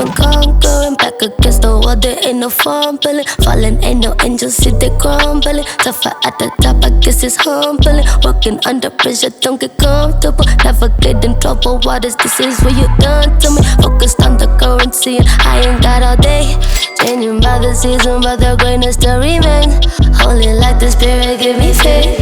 been conquering, back against the wall, there ain't no fumbling. Falling, ain't no angels, see they crumbling. Tougher at the top, I guess it's humbling. Working under pressure, don't get comfortable. Never get in trouble, waters, this is what you done to me. Focused on the currency, and I ain't got all day. Changing by the season, but the greatness still remains. Holy like the spirit, give me faith.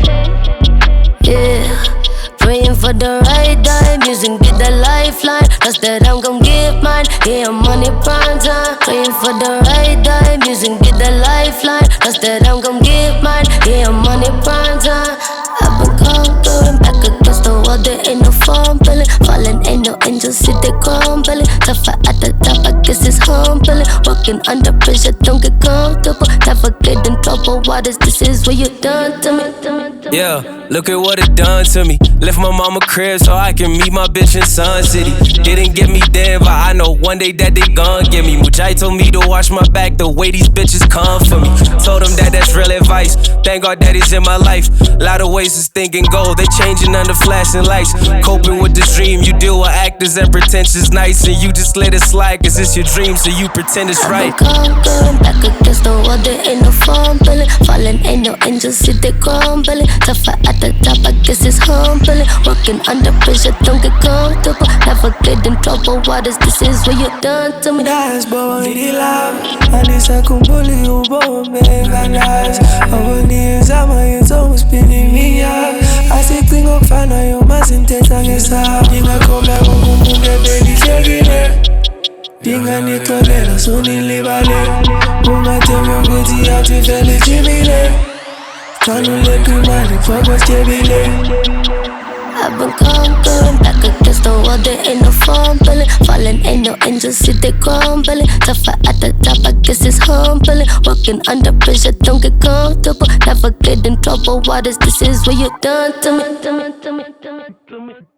Yeah, praying for the right time, using be the lifeline. Trust that I'm gon' give mine. Yeah, I'm on it prime time. Praying for the right time, using be the lifeline. Trust that I'm gon' give mine. Yeah, I'm on it prime time. I've been conquering, back against the wall, there ain't no fumbling. Falling, ain't no angels, see they crumbling. Tougher at the top, I guess it's humbling. Working under pressure, don't get comfortable. Never get in trouble, waters, this is what you done to me. Yeah, look at what it done to me. Left my mama crib so I can meet my bitch in Sun City. Didn't get me then, but I know one day that they gon' get me. Mujai told me to watch my back, the way these bitches come for me. Told them that that's real advice. Thank God that he's in my life. Lot of ways is thinking gold, they changing under flashing lights. Coping with this dream, you deal with actors and pretentious nights, and you just let it slide, cause it's your dream, so you pretend it's right. Conquering, back against the wall, there ain't no fumbling. Falling, ain't no angels, see they crumbling. Tougher at the top, I guess it's humbling. Working under pressure, don't get comfortable. Never get in trouble, waters, this is what you done to me. Das boindilam, anisa kumbuli ubombe ganas. Awani zama yenzo spinning me up. Asikting okfana yo masintesa ngesa. Dinga komla umumunge beli segine. Dinga nitolera suni libale. Bunga temo kuti ati feli chimile. Kanule kumari focus chebile. I've been conquering, back against the wall, there ain't no fumbling. Falling, ain't no angels, see they crumbling. Tougher at the top, I guess it's humbling. Working under pressure, don't get comfortable. Never get in trouble, waters, this is what you done to me.